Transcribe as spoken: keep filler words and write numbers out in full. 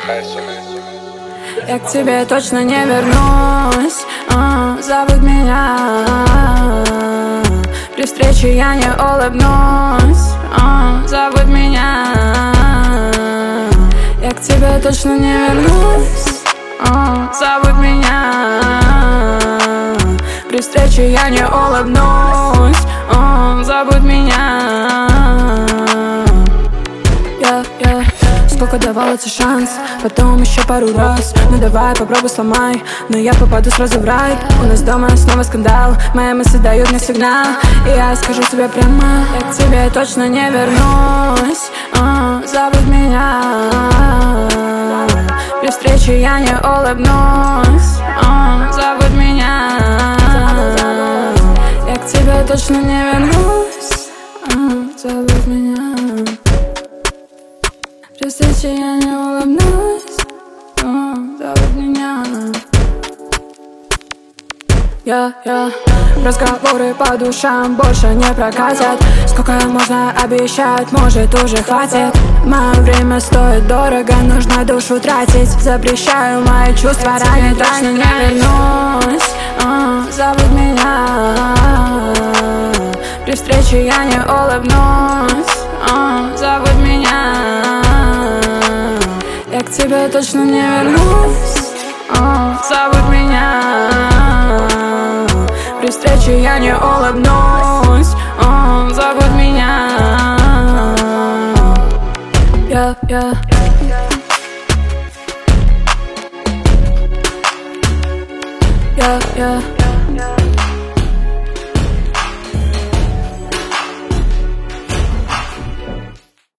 Я к тебе точно не вернусь, а, забудь меня. При встрече я не улыбнусь, а, забудь меня. Я к тебе точно не вернусь, а, забудь меня. При встрече я не улыбнусь, а, забудь меня. Yeah, yeah. Сколько давал этот шанс, потом еще пару раз. Ну давай, попробуй сломай, но я попаду сразу в рай. У нас дома снова скандал, мои мысли дают мне сигнал. И я скажу тебе прямо, я к тебе точно не вернусь, а, забудь меня. При встрече я не улыбнусь, а, забудь меня. Я к тебе точно не вернусь, а, забудь меня. При встрече я не улыбнусь, а, забудь меня. Я, я разговоры по душам больше не прокатят. Сколько можно обещать, может уже хватит. Мое время стоит дорого, нужно душу тратить. Запрещаю мои чувства, ранее точно не вернусь, а, забудь меня. При встрече я не улыбнусь, а, забудь меня. Я к тебе точно не вернусь, а, забудь меня. При встрече я не улыбнусь, а, забудь меня. Yeah, yeah. Yeah, yeah.